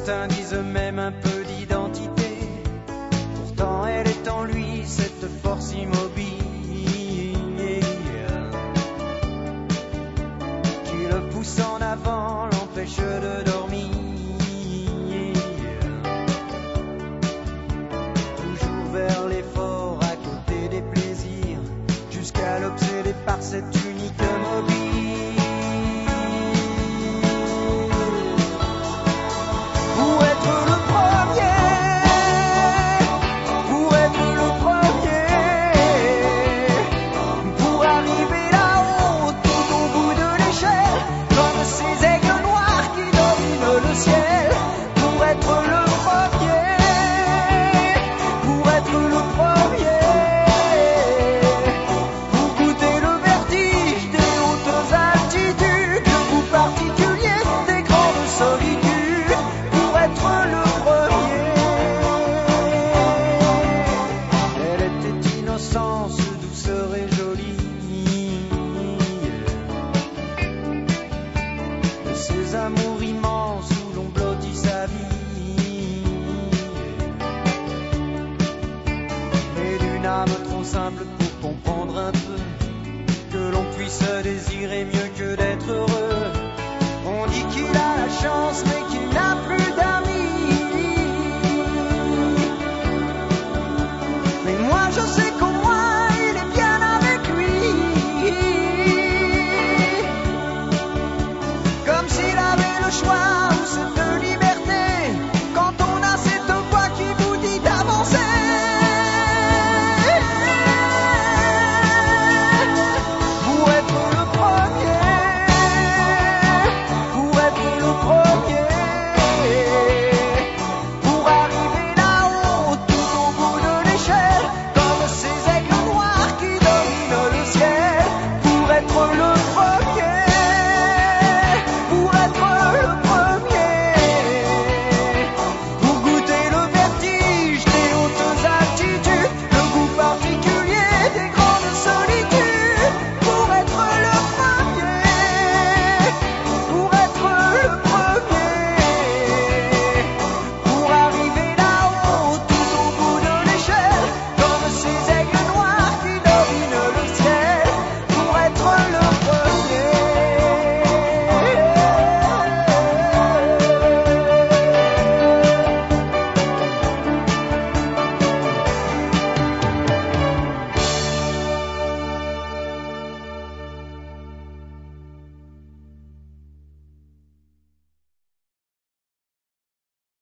certains disent même un peu d'identité. Pourtant elle est en lui, cette force immobile qui le pousse en avant, l'empêche de dormir. Toujours vers l'effort, à côté des plaisirs, jusqu'à l'obséder par cette unique mobile. Pour être le premier, pour arriver là-haut, tout au bout de l'échelle, comme ces aigles noirs qui dominent le ciel. Pour être le premier, pour être le premier, pour goûter le vertige des hautes altitudes, le goût particulier des grandes solitudes. Pour être le premier. Elle était innocence, douceur et jolie, de ces amours immenses où l'on blottit sa vie, et d'une âme trop simple pour comprendre un peu que l'on puisse désirer mieux que d'être heureux. On dit qu'il a la chance, mais